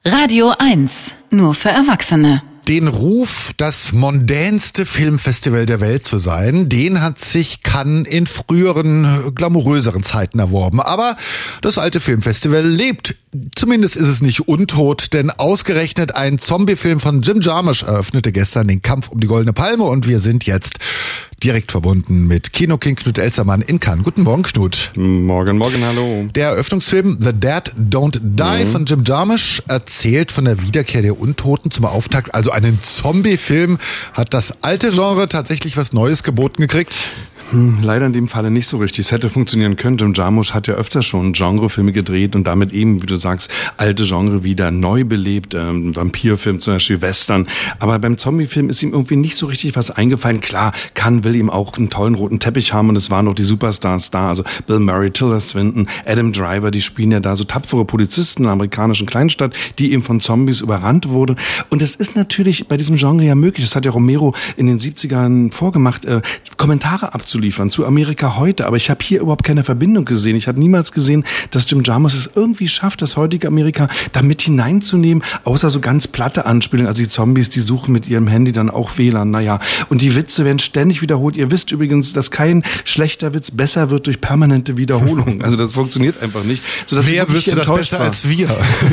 Radio 1, nur für Erwachsene. Den Ruf, das mondänste Filmfestival der Welt zu sein, den hat sich Cannes in früheren, glamouröseren Zeiten erworben. Aber das alte Filmfestival lebt. Zumindest ist es nicht untot, denn ausgerechnet ein Zombie-Film von Jim Jarmusch eröffnete gestern den Kampf um die Goldene Palme und wir sind jetzt direkt verbunden mit Kino-King Knut Elstermann in Cannes. Guten Morgen, Knut. Morgen, hallo. Der Eröffnungsfilm The Dead Don't Die von Jim Jarmusch erzählt von der Wiederkehr der Untoten zum Auftakt. Also einen Zombie-Film. Hat das alte Genre tatsächlich was Neues geboten gekriegt? Leider in dem Falle nicht so richtig. Es hätte funktionieren können. Jim Jarmusch hat ja öfter schon Genrefilme gedreht und damit eben, wie du sagst, alte Genre wieder neu belebt. Vampirfilm zum Beispiel, Western. Aber beim Zombiefilm ist ihm irgendwie nicht so richtig was eingefallen. Klar, Cannes will ihm auch einen tollen roten Teppich haben und es waren noch die Superstars da. Also Bill Murray, Tilda Swinton, Adam Driver, die spielen ja da so tapfere Polizisten in einer amerikanischen Kleinstadt, die eben von Zombies überrannt wurde. Und es ist natürlich bei diesem Genre ja möglich, das hat ja Romero in den 70ern vorgemacht, Kommentare abzuliefern zu Amerika heute, aber ich habe hier überhaupt keine Verbindung gesehen. Ich habe niemals gesehen, dass Jim Jarmusch es irgendwie schafft, das heutige Amerika da mit hineinzunehmen, außer so ganz platte Anspielungen. Also die Zombies, die suchen mit ihrem Handy dann auch WLAN, und die Witze werden ständig wiederholt. Ihr wisst übrigens, dass kein schlechter Witz besser wird durch permanente Wiederholung. Also das funktioniert einfach nicht. Wer wüsste das besser als wir?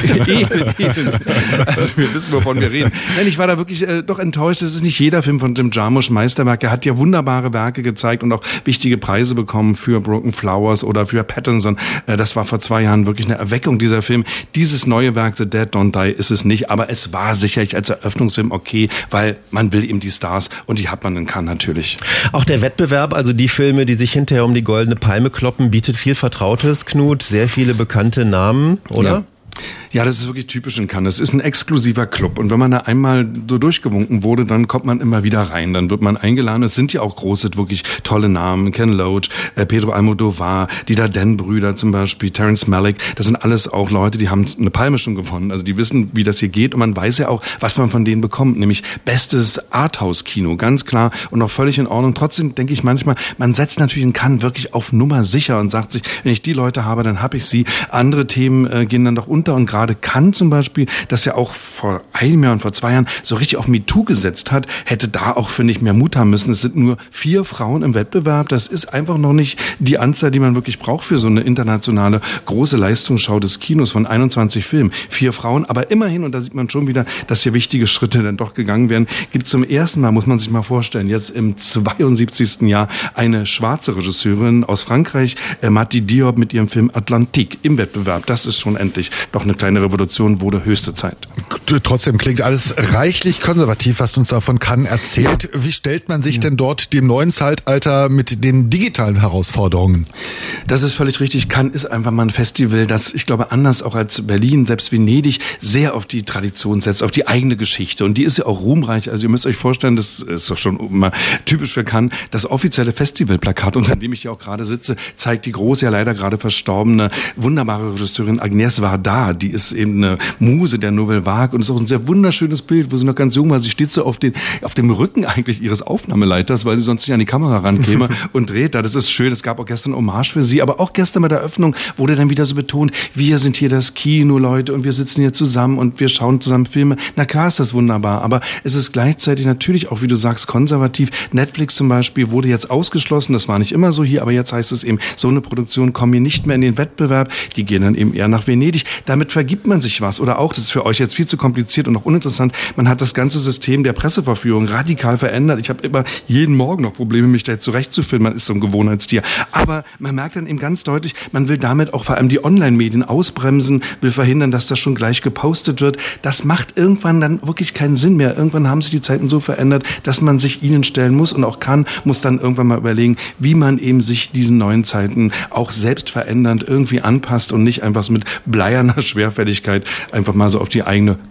Eben. Also wir wissen, wovon wir reden. Nein, ich war da wirklich doch enttäuscht. Das ist nicht jeder Film von Jim Jarmusch Meisterwerk. Er hat ja wunderbare Werke gezeigt und auch wichtige Preise bekommen für Broken Flowers oder für Pattinson. Das war vor 2 Jahren wirklich eine Erweckung, dieser Film. Dieses neue Werk, The Dead Don't Die, ist es nicht, aber es war sicherlich als Eröffnungsfilm okay, weil man will eben die Stars und die hat man in Cannes natürlich. Auch der Wettbewerb, also die Filme, die sich hinterher um die Goldene Palme kloppen, bietet viel Vertrautes, Knut, sehr viele bekannte Namen, oder? Ja, das ist wirklich typisch in Cannes. Es ist ein exklusiver Club und wenn man da einmal so durchgewunken wurde, dann kommt man immer wieder rein. Dann wird man eingeladen. Es sind ja auch große, wirklich tolle Namen. Ken Loach, Pedro Almodovar, die Dardenne-Brüder zum Beispiel, Terrence Malick. Das sind alles auch Leute, die haben eine Palme schon gewonnen. Also die wissen, wie das hier geht und man weiß ja auch, was man von denen bekommt. Nämlich bestes Arthouse-Kino, ganz klar und auch völlig in Ordnung. Trotzdem denke ich manchmal, man setzt natürlich in Cannes wirklich auf Nummer sicher und sagt sich, wenn ich die Leute habe, dann habe ich sie. Andere Themen gehen dann doch unter und gerade Cannes zum Beispiel, das ja auch vor 1 Jahr und vor 2 Jahren so richtig auf MeToo gesetzt hat, hätte da auch, finde ich, mehr Mut haben müssen. Es sind nur 4 Frauen im Wettbewerb. Das ist einfach noch nicht die Anzahl, die man wirklich braucht für so eine internationale große Leistungsschau des Kinos von 21 Filmen. 4 Frauen, aber immerhin, und da sieht man schon wieder, dass hier wichtige Schritte dann doch gegangen werden, gibt zum ersten Mal, muss man sich mal vorstellen, jetzt im 72. Jahr eine schwarze Regisseurin aus Frankreich, Mati Diop mit ihrem Film Atlantique im Wettbewerb. Das ist schon endlich doch eine kleine Revolution, wurde höchste Zeit. Trotzdem klingt alles reichlich konservativ, was du uns davon Cannes erzählt. Ja. Wie stellt man sich denn dort dem neuen Zeitalter mit den digitalen Herausforderungen? Das ist völlig richtig. Cannes ist einfach mal ein Festival, das, ich glaube, anders auch als Berlin, selbst Venedig, sehr auf die Tradition setzt, auf die eigene Geschichte. Und die ist ja auch ruhmreich. Also ihr müsst euch vorstellen, das ist doch schon mal typisch für Cannes, das offizielle Festivalplakat, unter dem ich hier auch gerade sitze, zeigt die große, ja leider gerade verstorbene, wunderbare Regisseurin Agnès Varda. Die ist eben eine Muse der Nouvelle Vague und ist auch ein sehr wunderschönes Bild, wo sie noch ganz jung war. Sie steht so auf dem Rücken eigentlich ihres Aufnahmeleiters, weil sie sonst nicht an die Kamera rankäme und dreht da. Das ist schön. Es gab auch gestern Hommage für sie, aber auch gestern bei der Eröffnung wurde dann wieder so betont, wir sind hier das Kino, Leute, und wir sitzen hier zusammen und wir schauen zusammen Filme. Na klar ist das wunderbar, aber es ist gleichzeitig natürlich auch, wie du sagst, konservativ. Netflix zum Beispiel wurde jetzt ausgeschlossen. Das war nicht immer so hier, aber jetzt heißt es eben, so eine Produktion kommt hier nicht mehr in den Wettbewerb. Die gehen dann eben eher nach Venedig. Damit vergibt man sich was. Oder auch, das ist für euch jetzt viel zu kompliziert und auch uninteressant, man hat das ganze System der Presseverführung radikal verändert. Ich habe immer jeden Morgen noch Probleme, mich da zurechtzufinden. Man ist so ein Gewohnheitstier. Aber man merkt dann eben ganz deutlich, man will damit auch vor allem die Online-Medien ausbremsen, will verhindern, dass das schon gleich gepostet wird. Das macht irgendwann dann wirklich keinen Sinn mehr. Irgendwann haben sich die Zeiten so verändert, dass man sich ihnen stellen muss und auch muss dann irgendwann mal überlegen, wie man eben sich diesen neuen Zeiten auch selbst verändernd irgendwie anpasst und nicht einfach so mit bleierner Schwerfälligkeit einfach mal so auf die eigene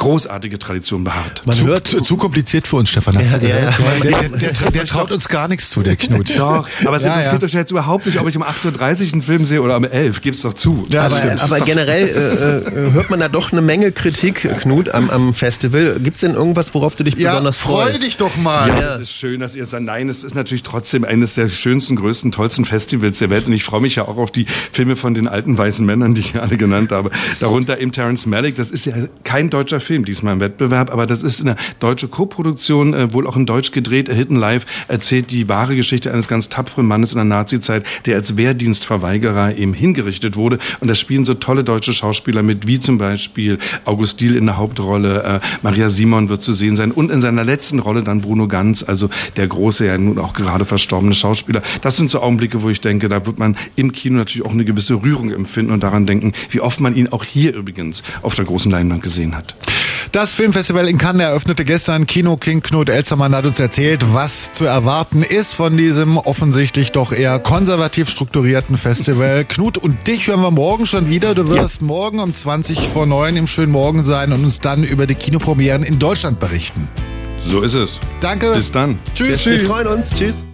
großartige Tradition beharrt. Man hört zu kompliziert für uns, Stefan. Hast du gehört? Der traut uns gar nichts zu, der Knut. Doch, aber es interessiert euch jetzt überhaupt nicht, ob ich um 8.30 Uhr einen Film sehe oder um 11 Uhr. Gibt's doch zu. Ja, aber generell hört man da doch eine Menge Kritik, Knut, am Festival. Gibt's denn irgendwas, worauf du dich besonders freust? Freu dich doch mal. Ja, es ist schön, dass ihr sagt, nein, es ist natürlich trotzdem eines der schönsten, größten, tollsten Festivals der Welt und ich freue mich ja auch auf die Filme von den alten weißen Männern, die ich alle genannt habe. Darunter eben Terrence Malick, das ist ja kein deutscher Film, diesmal im Wettbewerb, aber das ist eine deutsche Koproduktion, wohl auch in Deutsch gedreht, Hidden Life, erzählt die wahre Geschichte eines ganz tapferen Mannes in der Nazizeit, der als Wehrdienstverweigerer eben hingerichtet wurde und da spielen so tolle deutsche Schauspieler mit, wie zum Beispiel August Diehl in der Hauptrolle, Maria Simon wird zu sehen sein und in seiner letzten Rolle dann Bruno Ganz, also der große, ja nun auch gerade verstorbene Schauspieler. Das sind so Augenblicke, wo ich denke, da wird man im Kino natürlich auch eine gewisse Rührung empfinden und daran denken, wie oft man ihn auch hier übrigens auf der großen Leinwand gesehen hat. Das Filmfestival in Cannes eröffnete gestern. Kino-King Knut Elzermann hat uns erzählt, was zu erwarten ist von diesem offensichtlich doch eher konservativ strukturierten Festival. Knut, und dich hören wir morgen schon wieder. Du wirst morgen um 8:20 im schönen Morgen sein und uns dann über die Kinopremieren in Deutschland berichten. So ist es. Danke. Bis dann. Tschüss. Wir freuen uns. Tschüss.